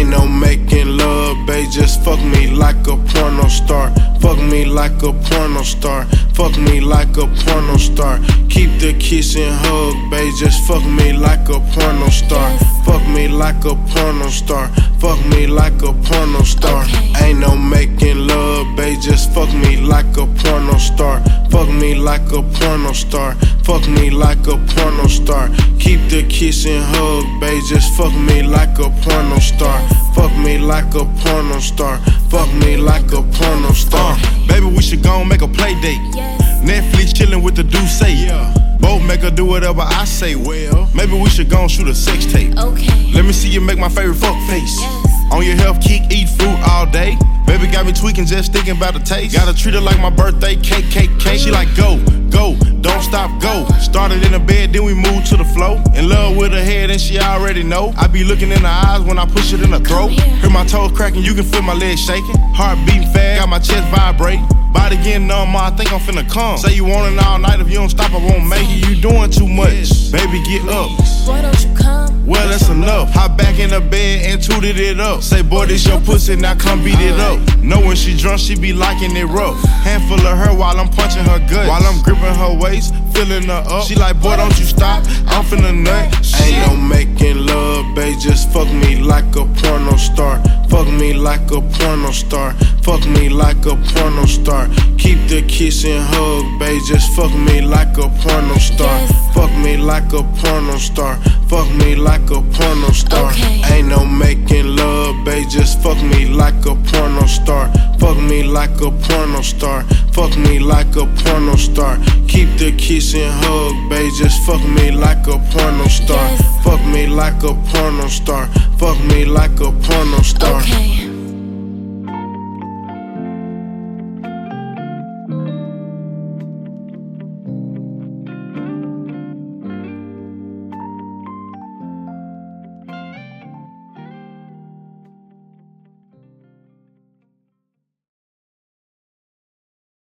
Ain't no making love, babe, just fuck me like a porno star. Fuck me like a porno star. Fuck me like a porno star. Keep the kiss and hug, babe, just fuck me like a porno star. Fuck me like a porno star. Fuck me like a porno star. Ain't no making love, babe, just fuck me like a porno star. Fuck me like a porno star. Fuck me like a porno star. Keep the kiss and hug, babe, just fuck me like a porno star. Fuck me like a porno star. Fuck me like a porno star. Baby, we should go and make a play date. Netflix chillin' with the Deuce. Both make her do whatever I say. Well, maybe we should go and shoot a sex tape. Let me see you make my favorite fuck face. On your health kick, eat fruit all day. Baby got me tweaking just thinking about the taste. Gotta treat her like my birthday cake. She like go, don't stop, go. Started in the bed, then we moved to the floor. In love with her head and she already know. I be looking in her eyes when I push it in her throat. Hear my toes cracking, you can feel my legs shaking. Heart beating fast, got my chest vibrating. Body getting numb, I think I'm finna come. Say you want it all night, if you don't stop I won't make it. You doing too much, baby get up. Boy, don't you come? Well, that's enough. Hop back in the bed and tooted it up. Say, boy, this your pussy, now come beat it up. Know when she drunk, she be liking it rough. Handful of her while I'm punching her gut. While I'm gripping her waist, filling her up. She like, boy, don't you stop, I'm finna nut. Ain't no making love, babe, just fuck me like a porno star. Fuck me like a porno star. Fuck me like a porno star. Keep the kiss and hug, babe, just fuck me like a porno star. Fuck me like a porno star. Fuck me like a porno star. Ain't no making love, babe, just fuck me like a porno star. Fuck me like a porno star. Fuck me like a porno star. Keep the kiss and hug, babe, just fuck me like a porno star. Fuck me like a porno star. Fuck me like a porno star.